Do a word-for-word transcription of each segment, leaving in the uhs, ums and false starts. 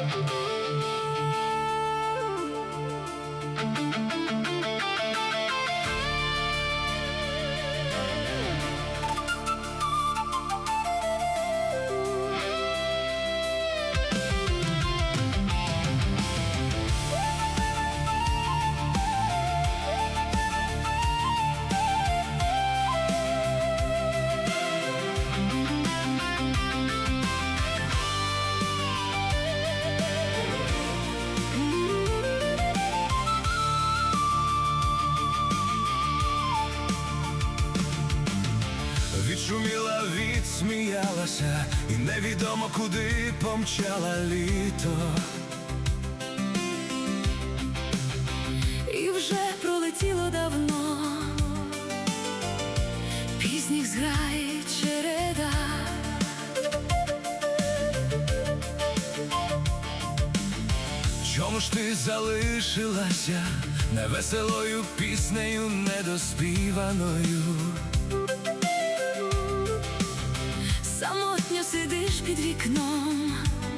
Відшуміла, відсміялася, і невідомо куди помчала літо. І вже пролетіло давно пізніх зграй череда. Чому ж ти залишилася невеселою піснею недоспіваною? Самотньо сидиш під вікном,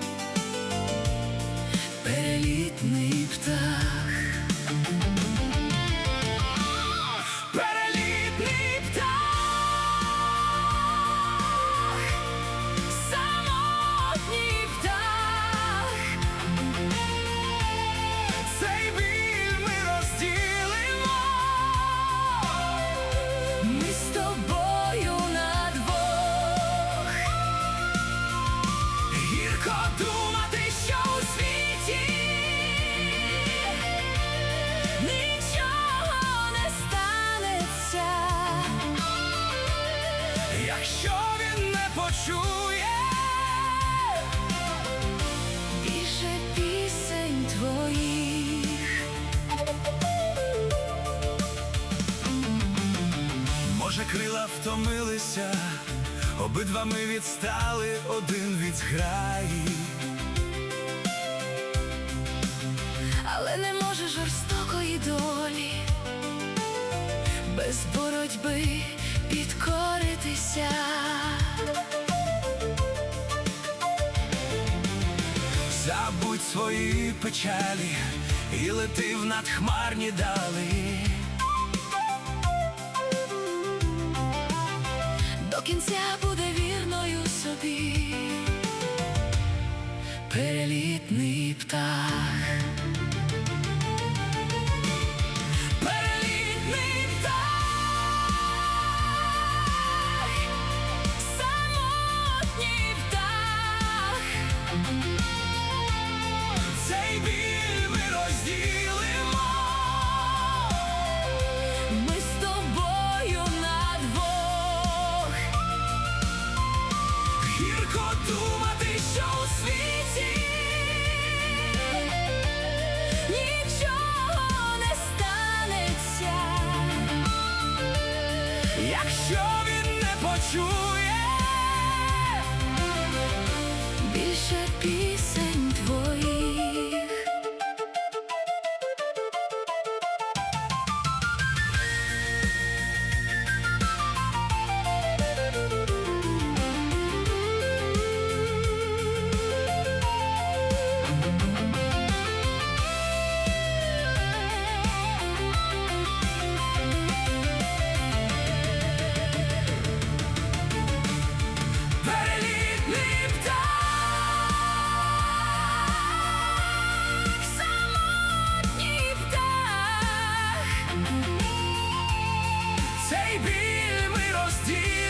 перелітний птах. Перелітний птах, самотній птах. Цей біль ми розділимо, ми з тобою на двох. гірко думати, що у світі нічого не станеться, якщо він не почує більше пісень твоїх. Може, крила втомилися, обидва ми відстали один від зграї. Але не може жорстокої долі без боротьби підкоритися. Забудь свої печалі і лети в надхмарні дали. До кінця буде вірною собі перелітний птах. Перелітний птах, самотній птах. цей біль ми розділимо, Ми з тобою на двох. гірко думати, що у світі нічого не станеться, якщо він не почує більше пісень твоїх. перелітний птах, самотній птах. цей біль ми розділимо.